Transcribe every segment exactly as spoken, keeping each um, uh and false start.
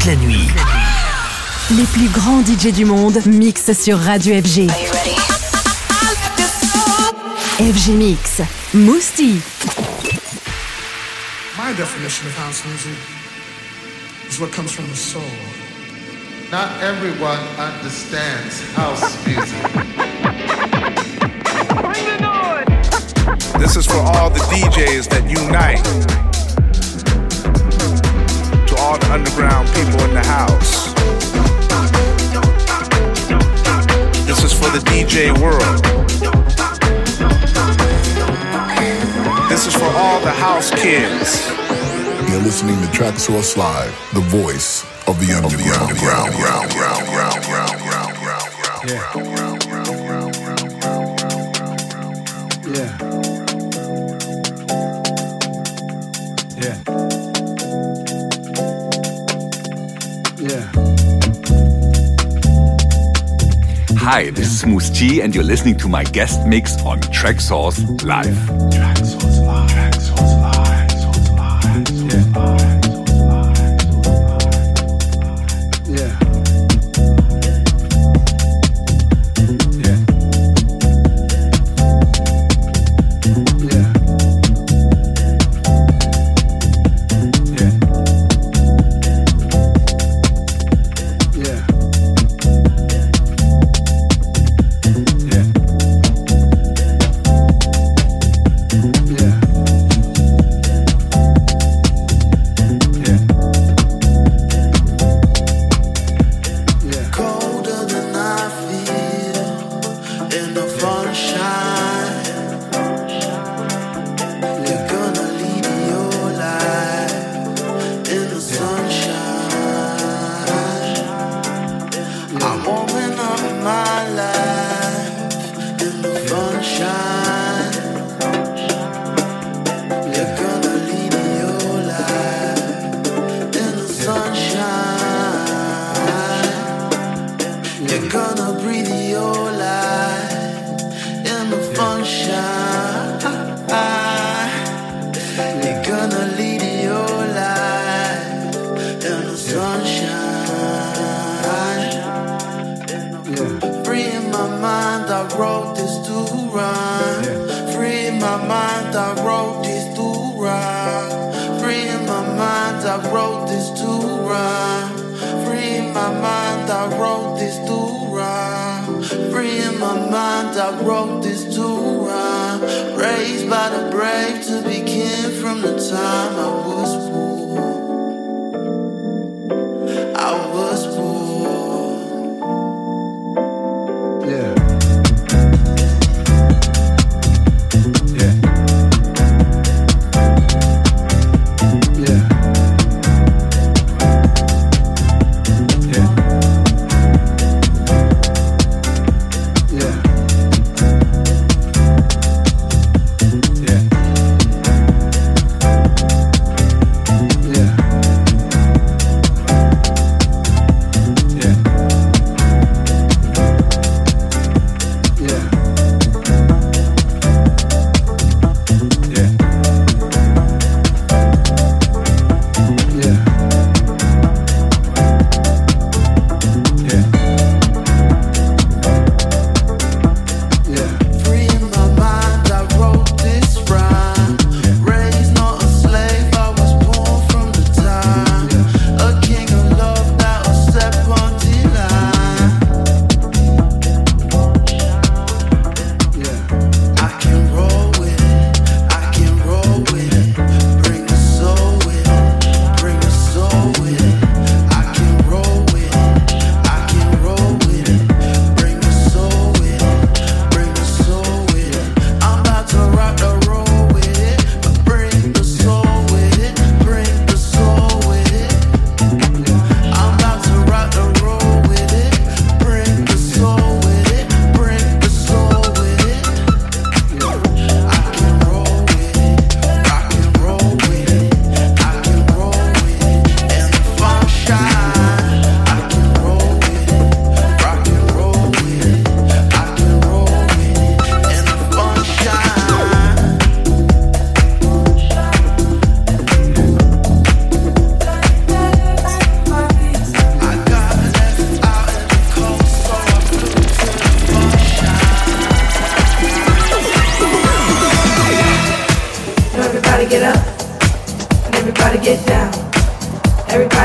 toute la nuit. Les plus grands D J du monde mixent sur Radio F G. F G Mix, Mousti. My definition of house music is what comes from the soul. Not everyone understands house music. Bring the noise! This is for all the D Js that unite. To all the underground people in the house. This is for the D J world. This is for all the house kids. You're listening to Track Source Live, the voice of the underground. Ground, ground, ground, ground, ground, ground, ground, yeah. Yeah. Yeah. Yeah. Hi, this is Moose T, and you're listening to my guest mix on Track Source Live. Track Source Live. Track Source Live. Source Live. Source Live.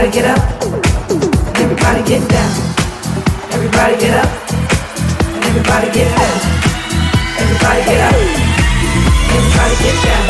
Everybody get up. Everybody get down. Everybody get up. Everybody get down. Everybody get up. Everybody get down.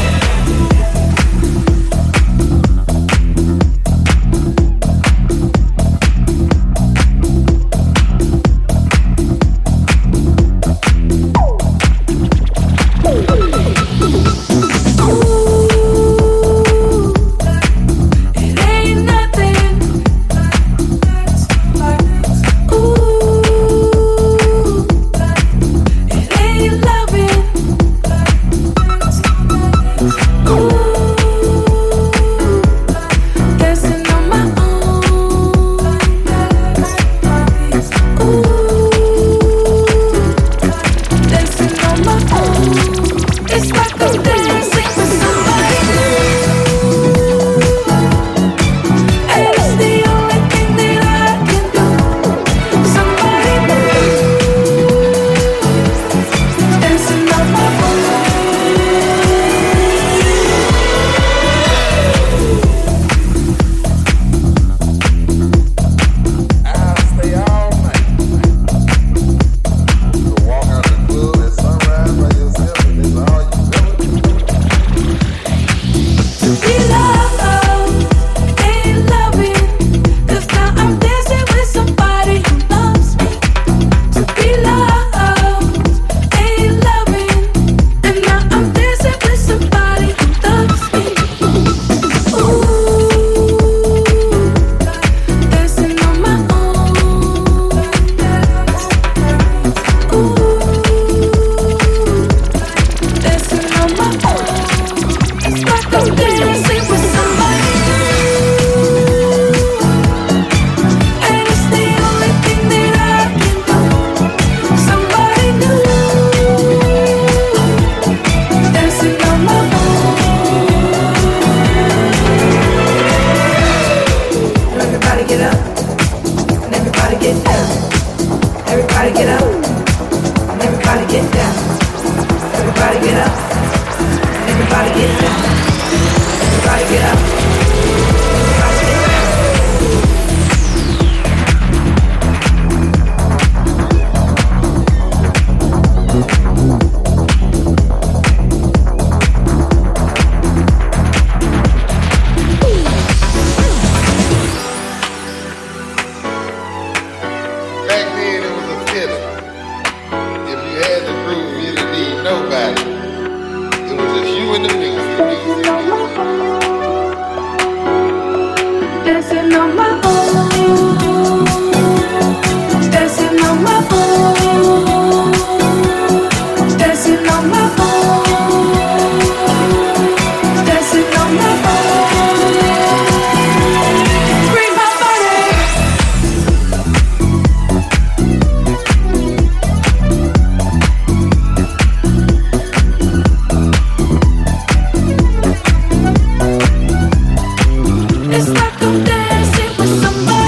It's like I'm dancing with somebody.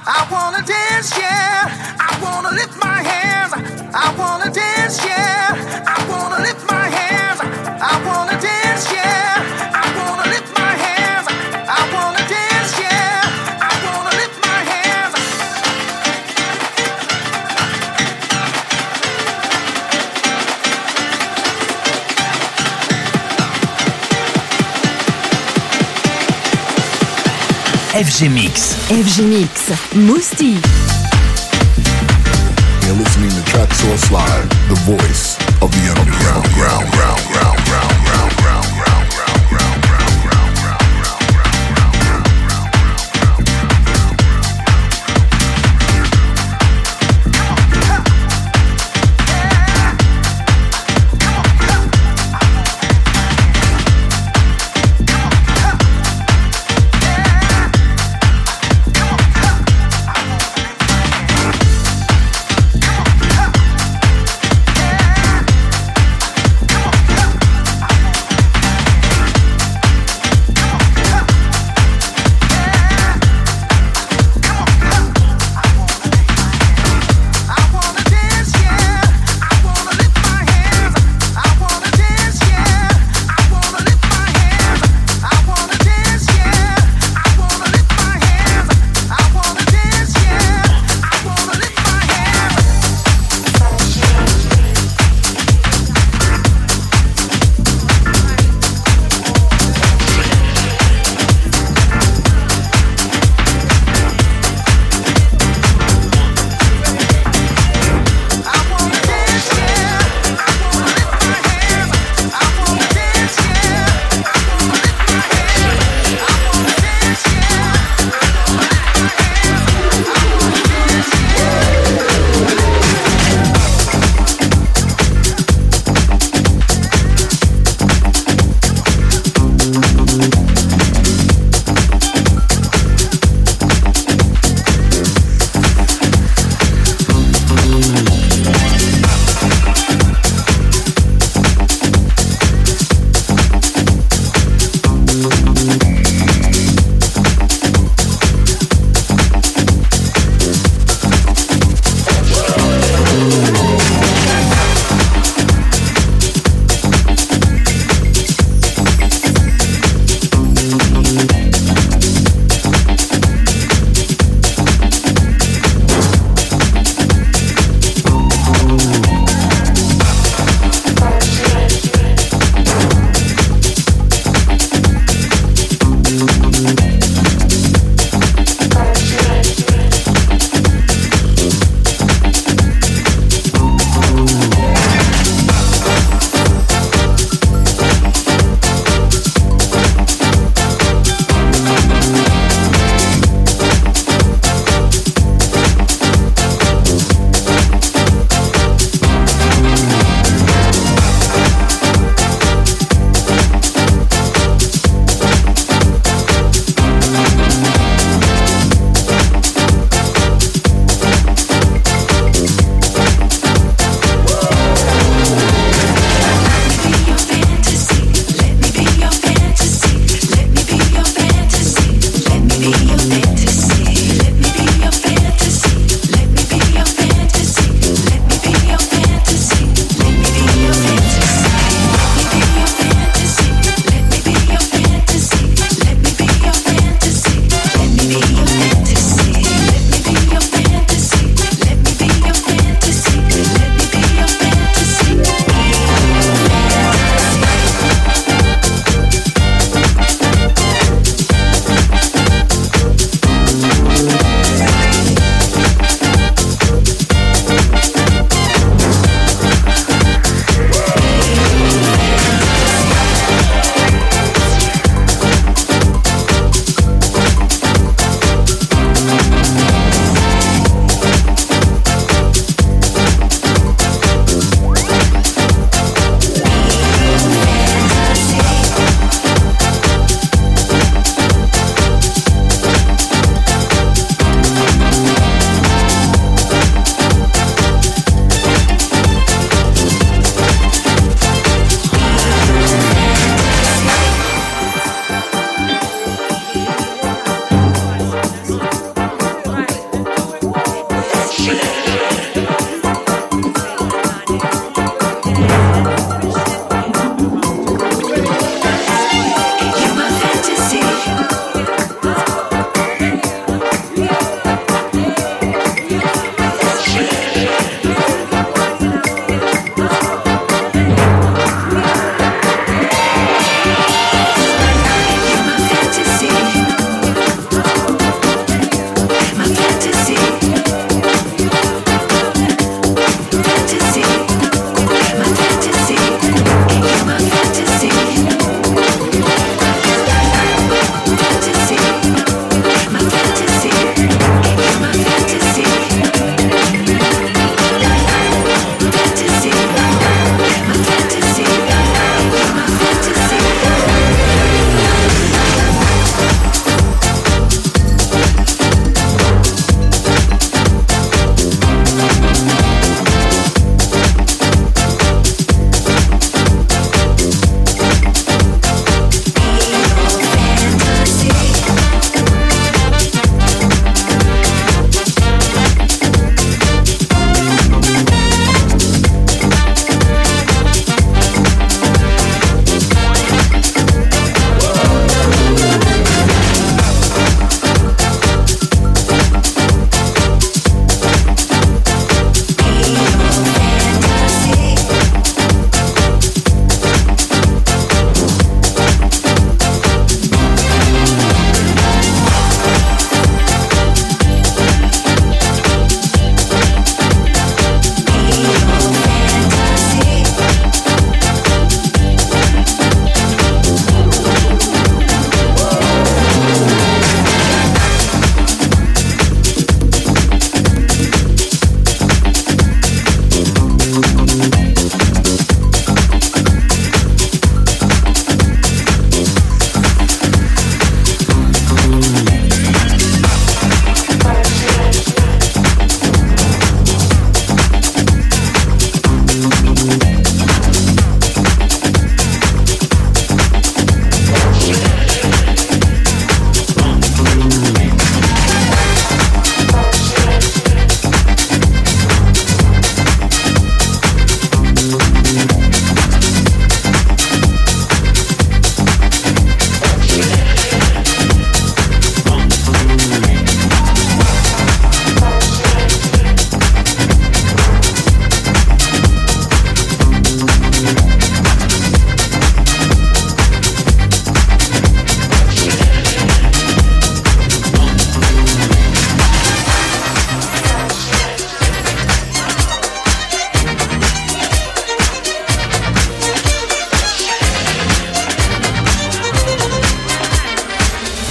I wanna dance, yeah. I wanna lift my hands. I wanna dance, yeah. I wanna lift my hands. I wanna dance, yeah. I wanna lift my hands. I wanna dance, yeah. I wanna lift my hands. F G Mix. F G Mix. Mousti. You're listening to Track Source Live, the voice of the underground, ground, ground, ground, ground, ground, ground, ground, ground, ground, ground, ground, ground. Come on.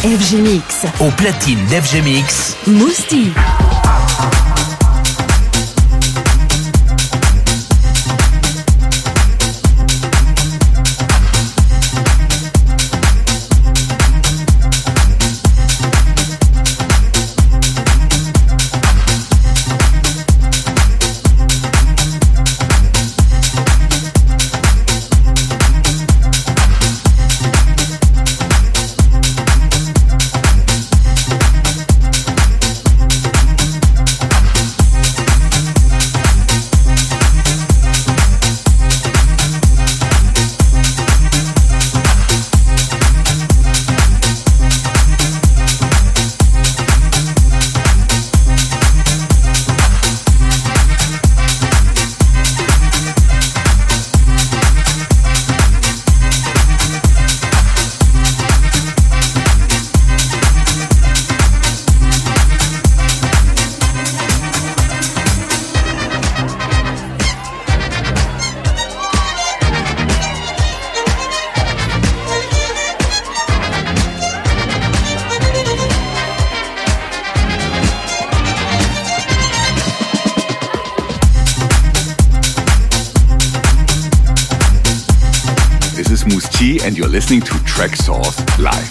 F G Mix. Au platine d'F G Mix, Mousti. And you're listening to Traxsource Live.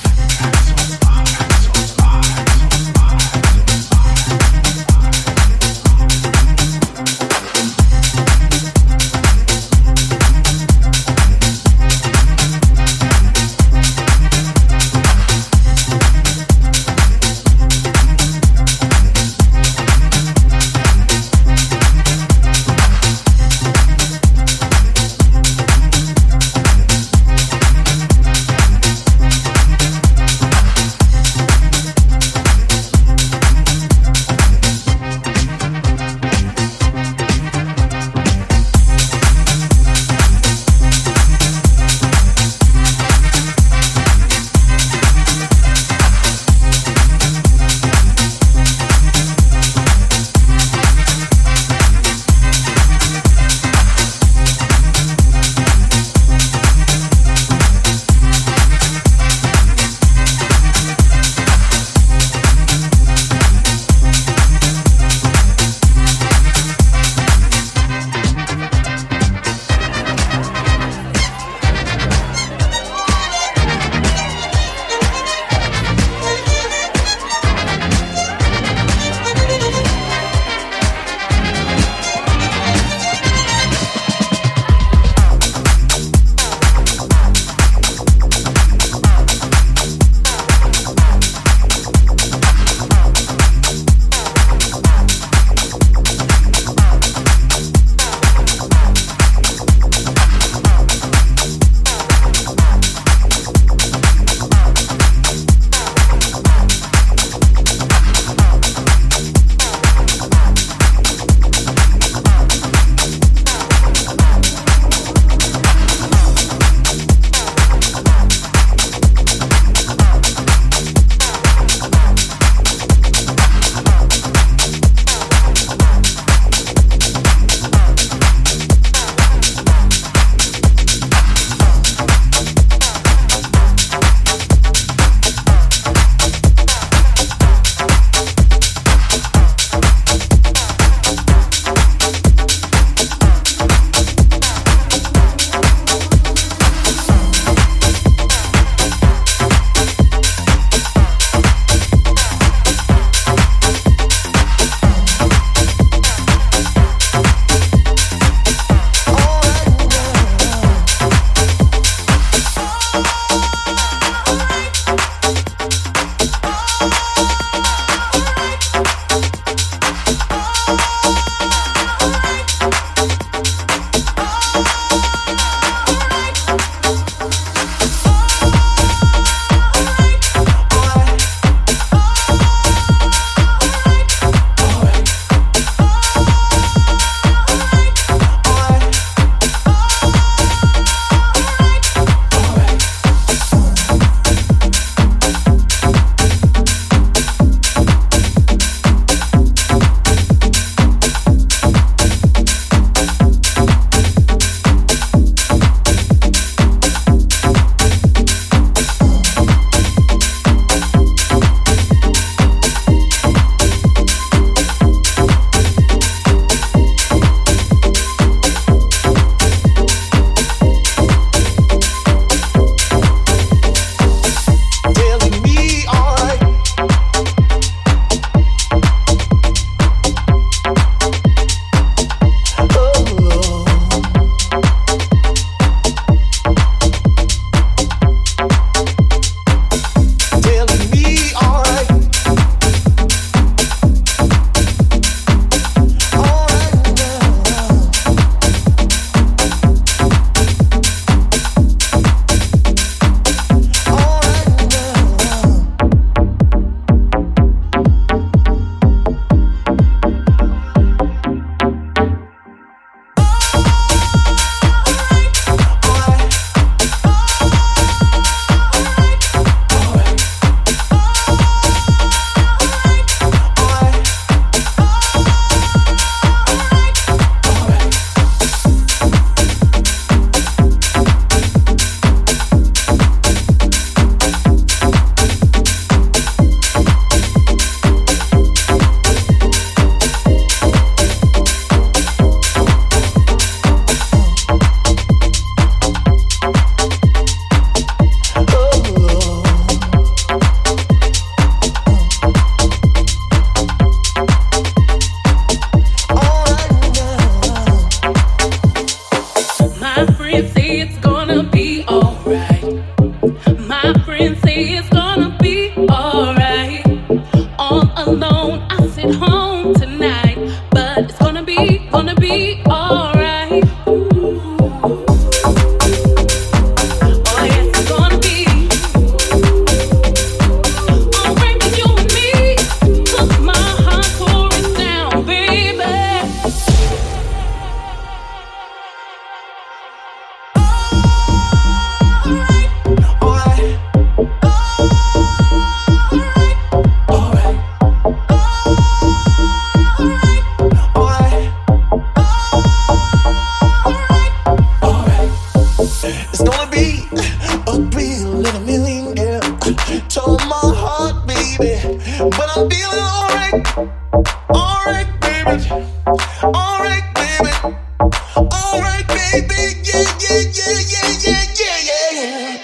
a real in a million, girl. Told my heart, baby, but I'm feeling alright, alright, baby, alright, baby, alright, baby, yeah, yeah, yeah, yeah, yeah, yeah, yeah.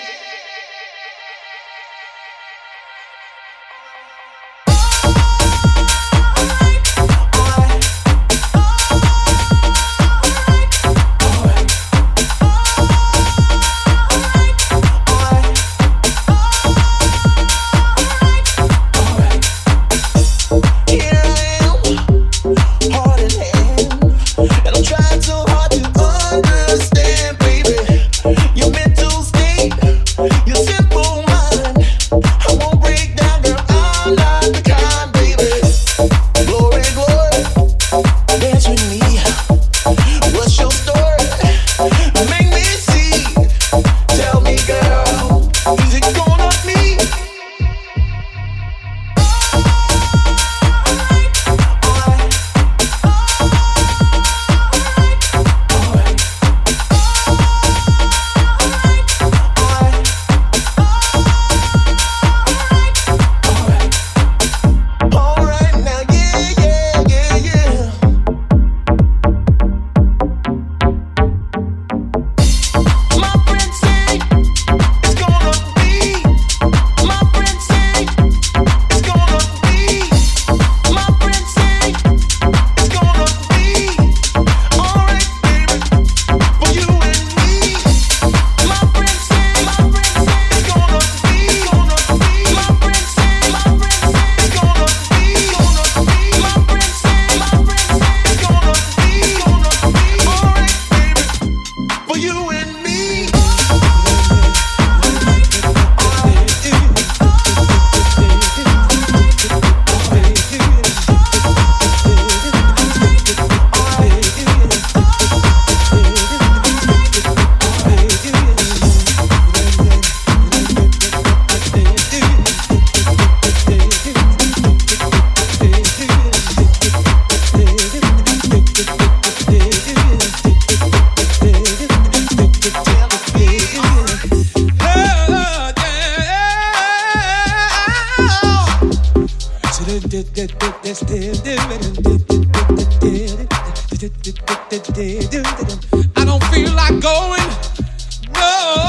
I don't feel like going. No.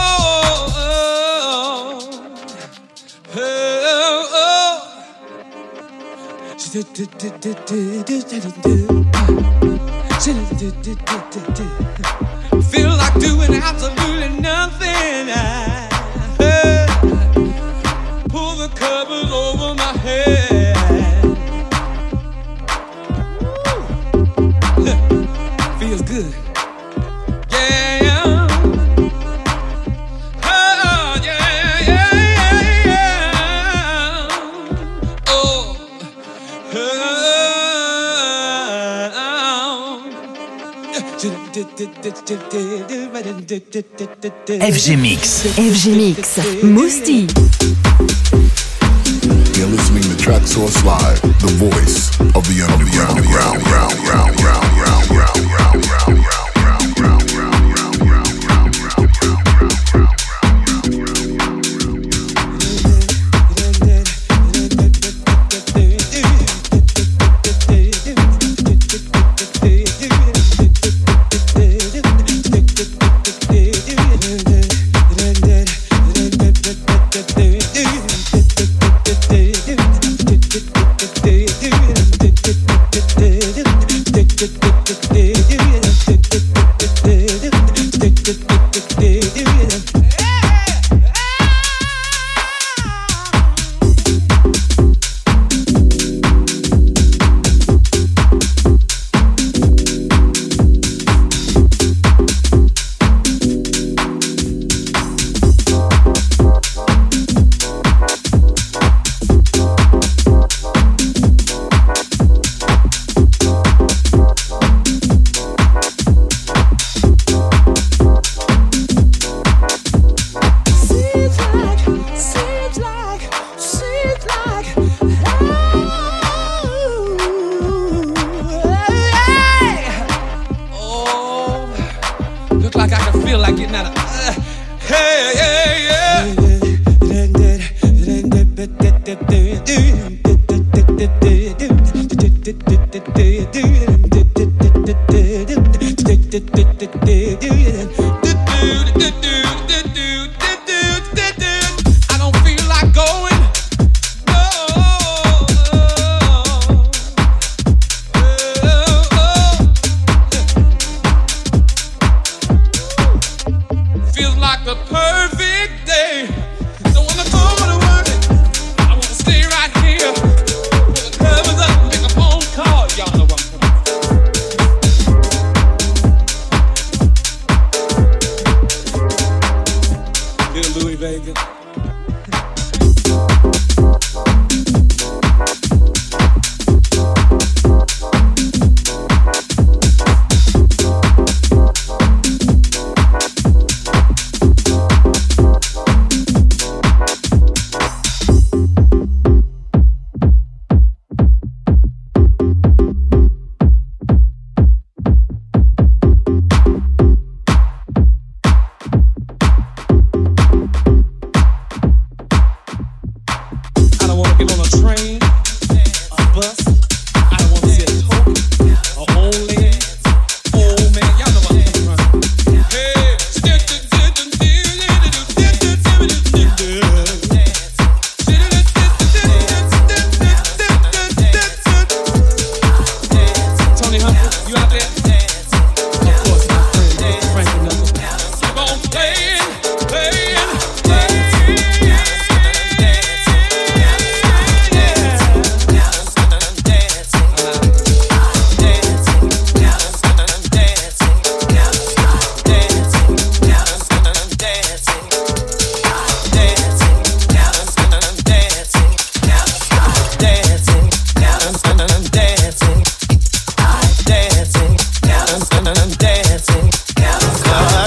Feel like doing absolutely nothing. I pull the covers over my head. Feels good. Yeah. Oh, yeah, yeah, yeah, yeah. Oh. F G Mix. F G Mix. Mousti. You're listening to Track Source Live, the voice of the underground. Ground, ground, ground, ground, ground, ground, ground, ground, Get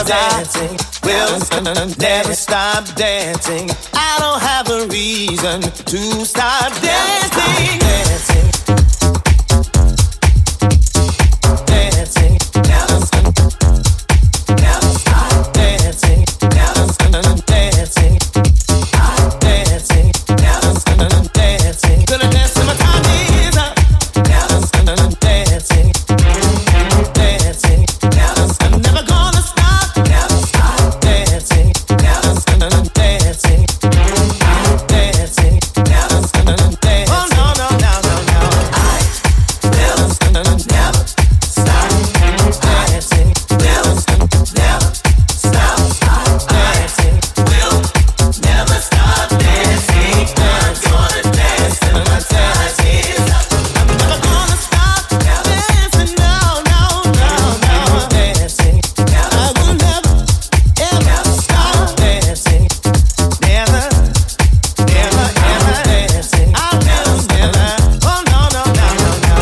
dancing. We'll never stop dancing. I don't have a reason to stop dancing. Dancing. Dancing. Never stop. Never stop dancing. Never stop dancing. Dancing. Never stop dancing. Gonna dance till my time is up. Never stop dancing. Dancing. Never stop. I'm never gonna stop. Never stop dancing. Never stop dancing. Dancing. Never stop dancing. Oh no no no no no. I will never stop dancing. Never stop. Never stop. Stop dancing. Will never stop dancing. I'm gonna dance till my time is up. I'm never gonna stop dancing. No no no no. Dancing. I will never ever stop dancing. Never, never ever dancing. I will never. Oh no no no no no.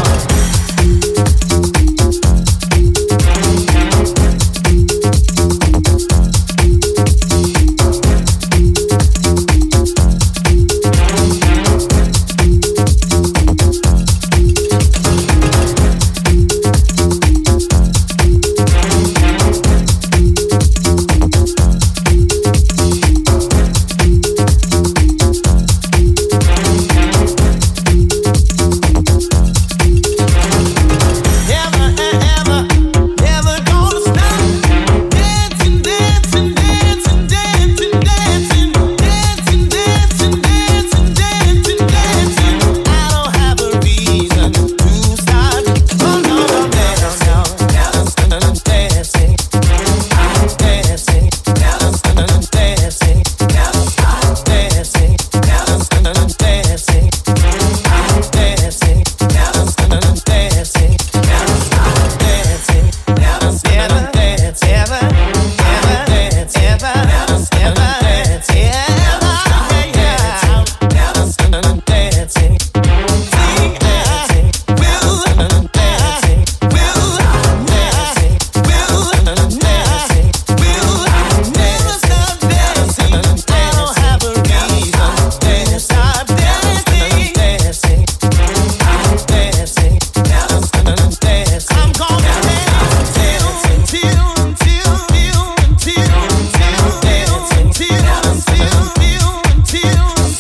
Never ever, never gonna stop dancing, dancing, dancing, dancing, dancing, dancing, dancing, dancing, dancing, dancing. I don't have a reason to stop. Oh no no no no no. Never stop dancing. Dancing. Never stop dancing. Never stop dancing. Never stop dancing. Dancing. Never stop dancing. Never stop dancing. Never stop dance. Ever, ever, dance. Ever, ever, dance. Ever, yeah. Never stop dancing. Sing dancing. Will dancing. Will dancing. Will dancing. Will never stop dancing. I don't have a reason to stop dancing. Dancing. Dancing. Never stop dancing. I'm gonna dance until, until, until, until, until, until, until, until, until,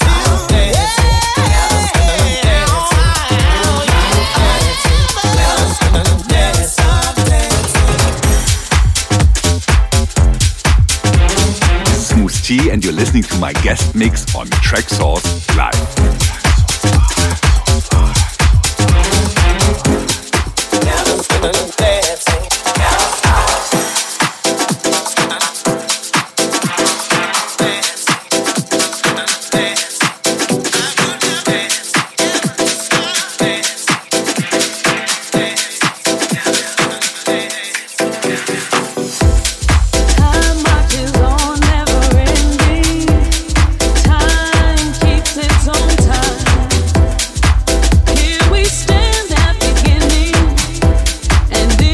Smooth T, and you're listening to my guest mix on Traxsource Live. Time marches on, never ending. Time keeps its own time. Here we stand at beginning, and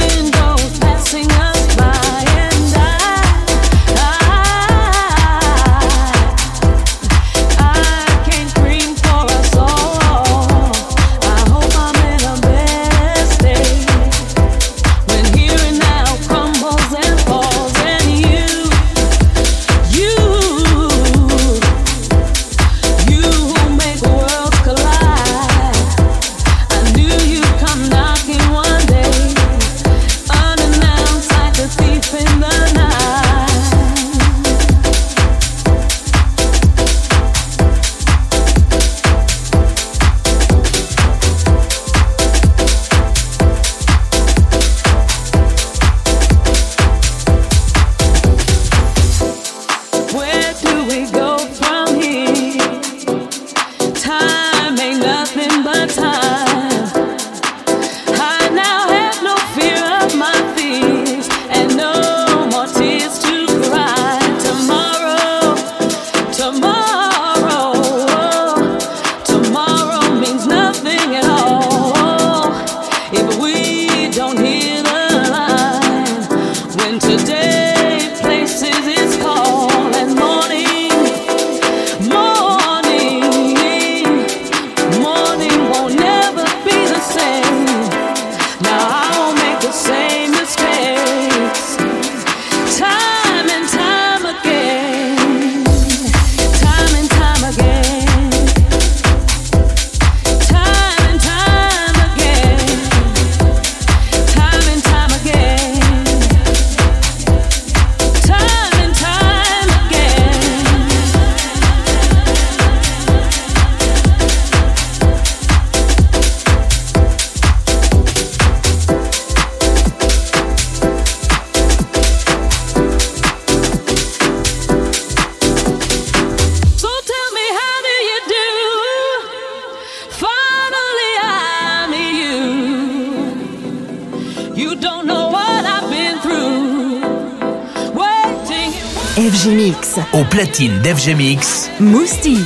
F G Mix. Au platine d'F G Mix, Mousti.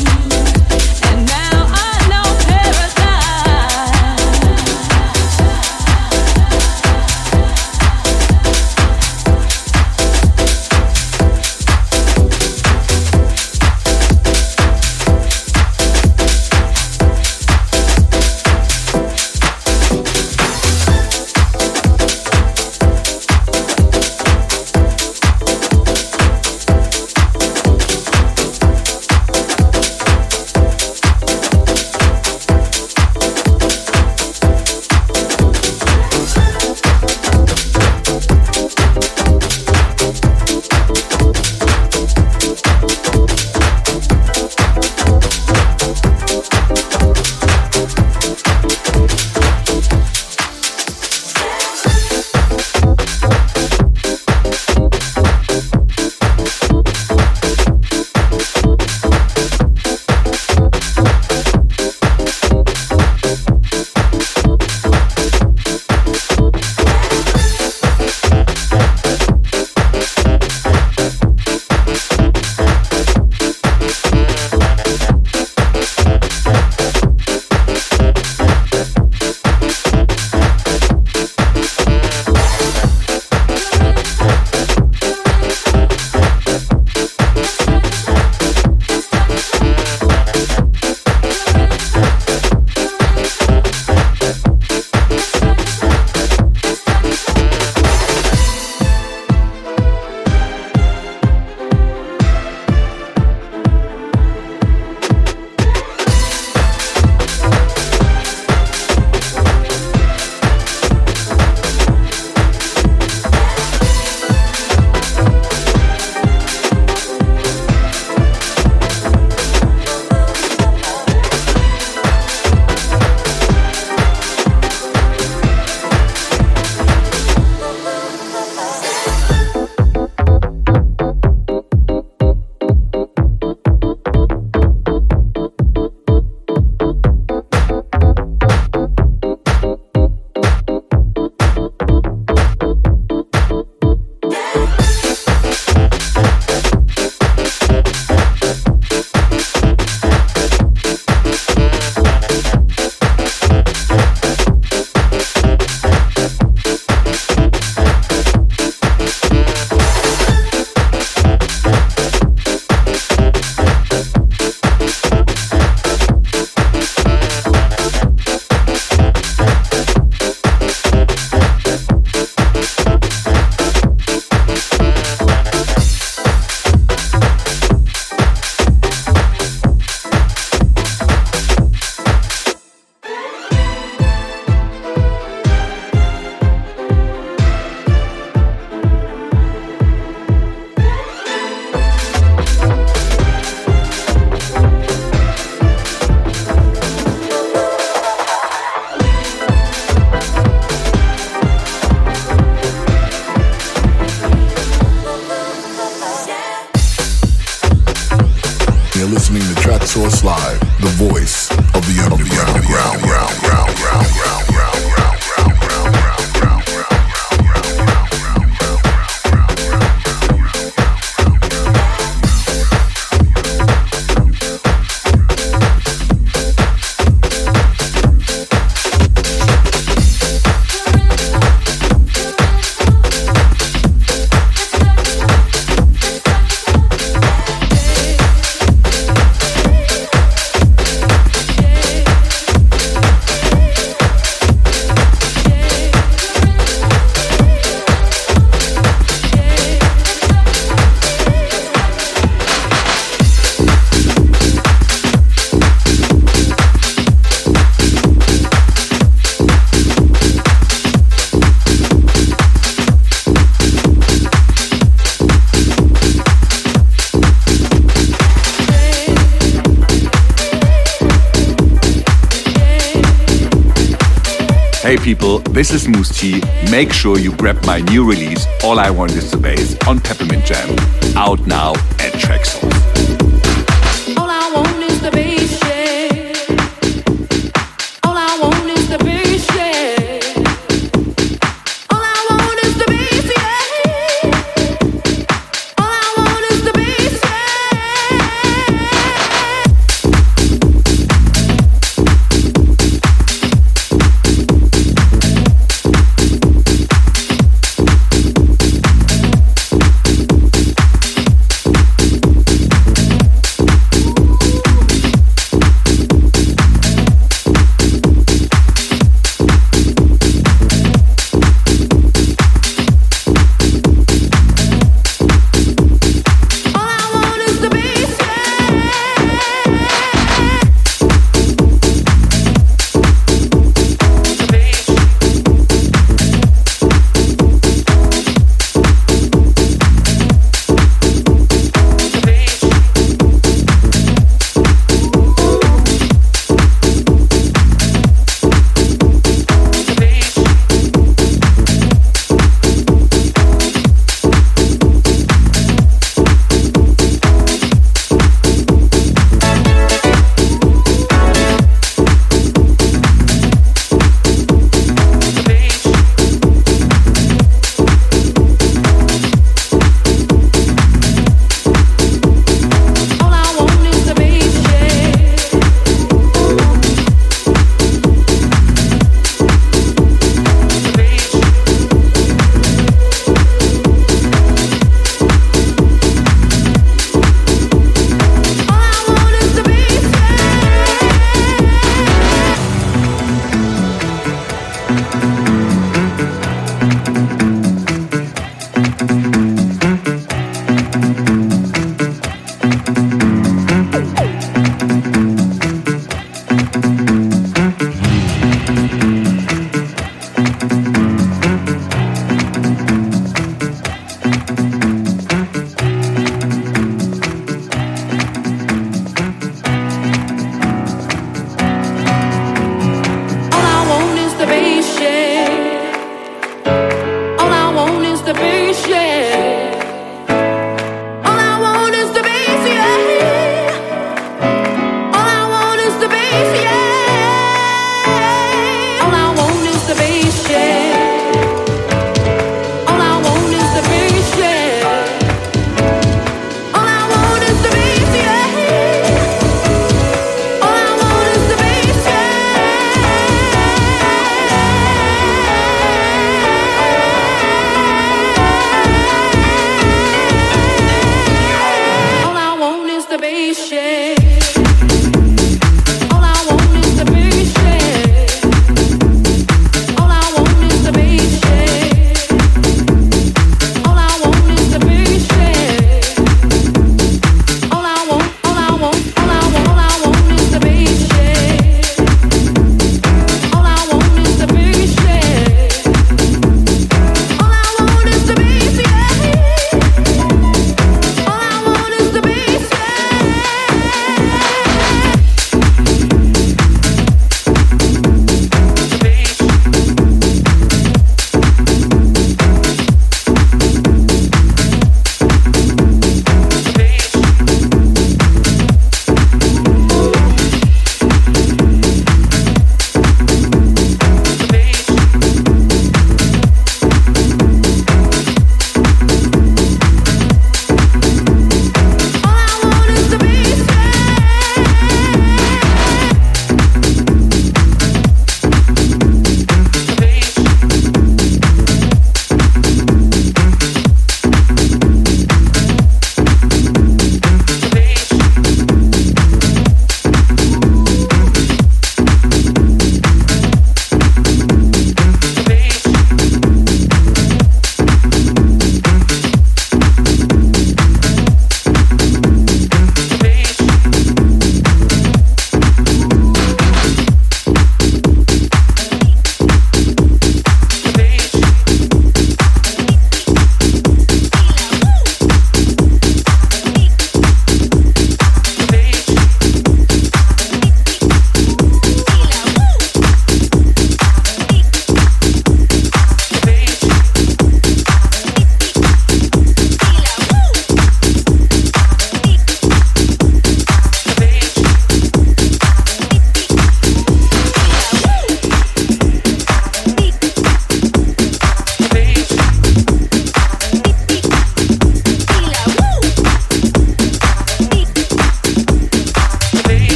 Now I know paradise. Hey people, this is Moose T. Make sure you grab my new release, All I Want Is the Bass, on Peppermint Jam. Out now at Traxsource. All I want is the bass, yeah. All I want is the bass, yeah. All I want is the bass, yeah. All I want is the bass,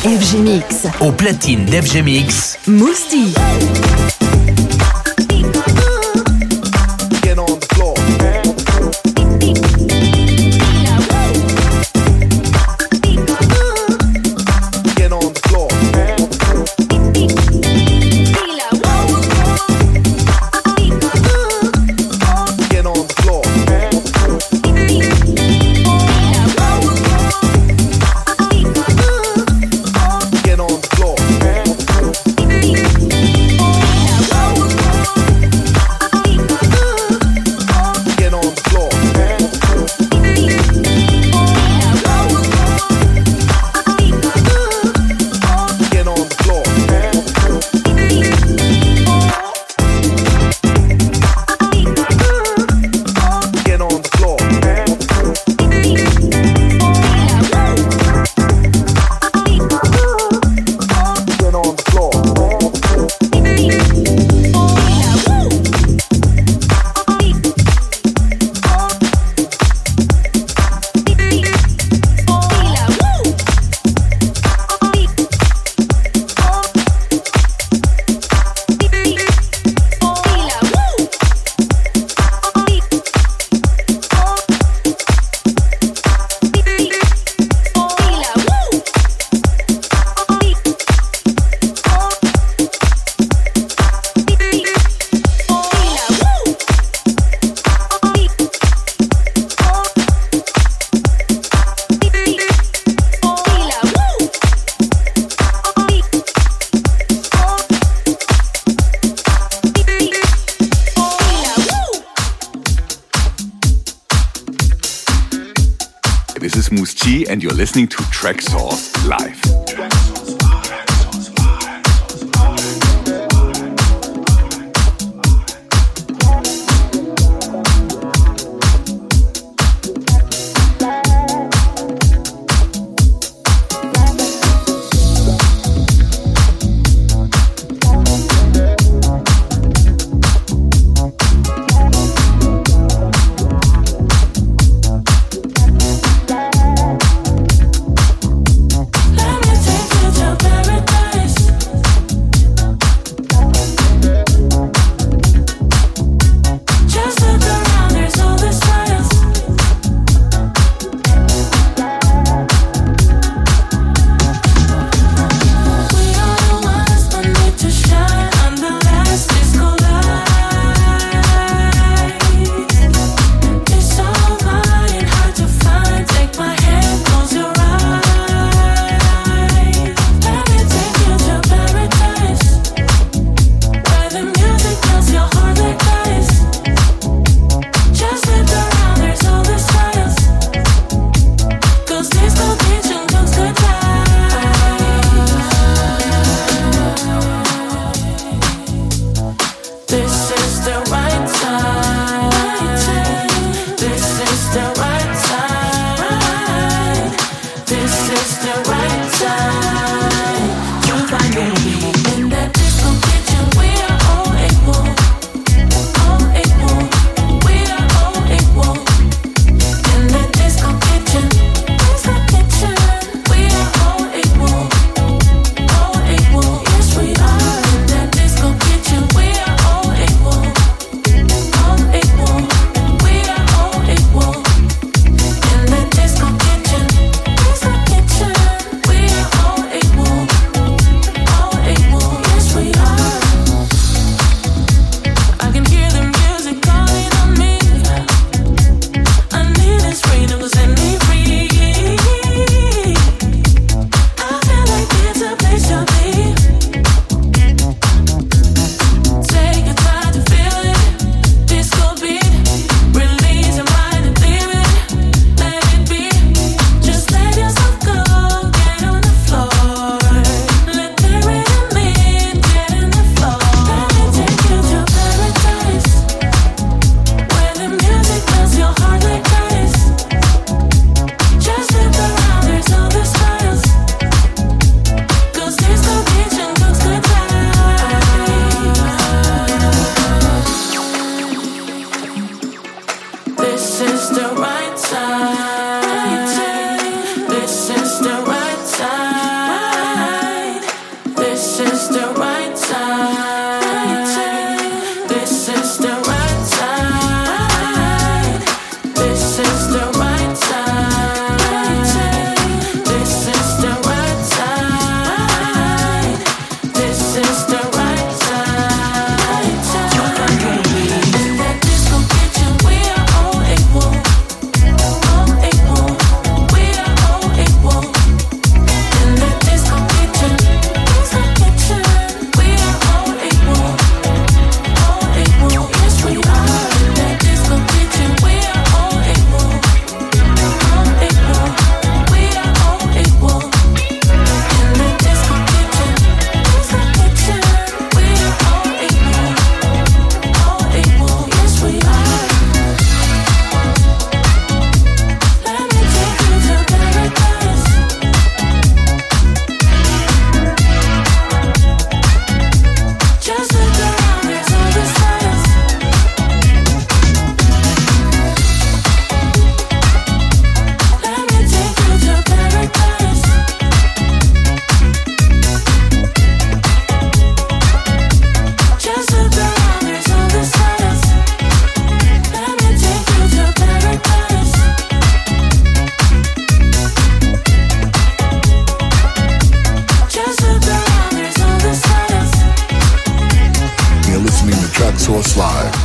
F G Mix. Au platine d'F G Mix, Mousti. Get on the floor. Get on the floor. Get on the floor. Get on the floor. This is Moose G and you're listening to Traxsource Live. Let me take you to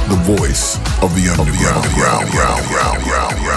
the voice of the underground, ground, ground, ground, ground, ground.